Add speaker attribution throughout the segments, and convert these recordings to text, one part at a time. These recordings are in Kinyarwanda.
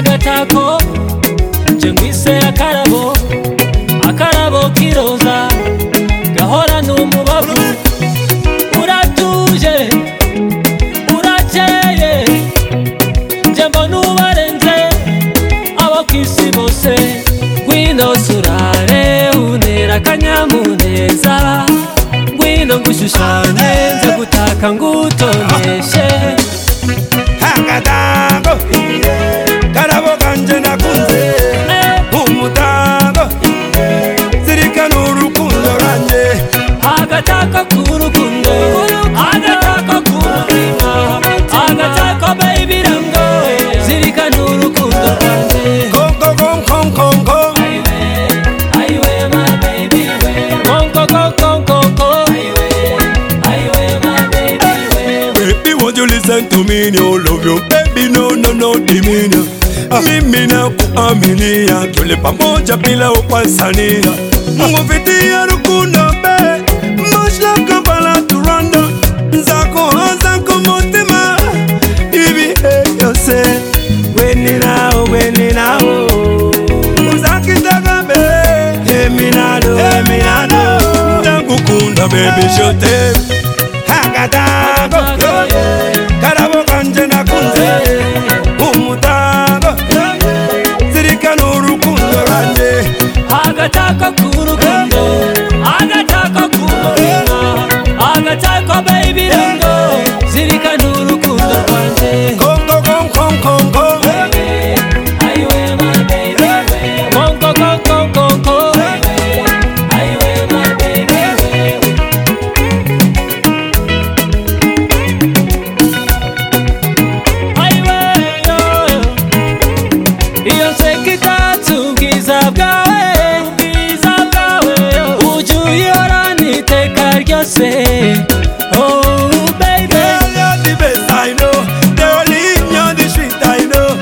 Speaker 1: agatako nje ngwise akarabo, akarabo kiroza gahora n'umubavu. Uratuje urakeye nje mbona ubarenze abo kwisi bose. Ngwino surare unera akanyamuneza, ngwino ngushushanye nze gutaka ngutoneshe.
Speaker 2: Agatango karabo kanje nakunze umutango zirikana urukundo ranje.
Speaker 1: Agatako k'urukundo, agatako k'umutima, agatako baby rango zirikana urukundo rwanje.
Speaker 2: Konko konko konko
Speaker 1: Aiwe my baby we, konko konko konko aiwe my baby we.
Speaker 2: baby, won't you listen to me? No love you baby, no dimina. Mimi na kuaminia tule pamoja bila upasania. Nguvitia rukundo be mashaka bala turanda zako mutima ibi yose weni nao uzakitaka be eminado ndagukunda baby shote. Agatango karabo kanje nakunze umutango zirikana urukundo ranje.
Speaker 1: Agatako k'urukundo, agatako k'umutima, agatako baby rango zirikana urukundo rwanje.
Speaker 2: Kongo kongo kongo
Speaker 1: Aiwe my baby we, konko konko konko aiwe my baby we. Aiwe yo iyo nseko itatse ubwiza bwawe, ubwiza bwawe ujya uyihorana iteka ryose. Oh baby,
Speaker 2: you're the best I know, the only you're the sweet I know.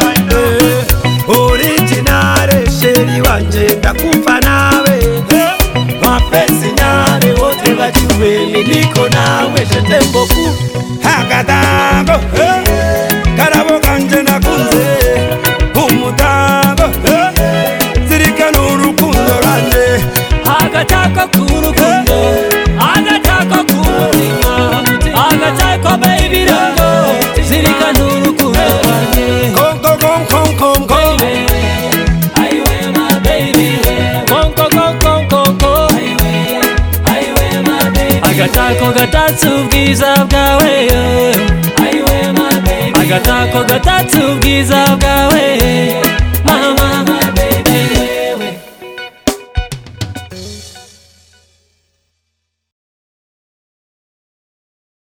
Speaker 2: Original sheri wanje ndakufa nawe, mapenzi nawe wote wajue mimi niko nawe shetemboku. Agatango karabo kanje nakunze umutango zirikana urukundo ranje.
Speaker 1: agatako k'urukundo, agatako k'umutima, agatako baby rango zirikana urukundo rwanje.
Speaker 2: Kongo kongo kongo
Speaker 1: Aiwe my baby we, konko konko konko aiwe my baby. Agatako gatatse ubwiza bwawe, aiwe my baby. Agatako gatatse ubwiza bwawe.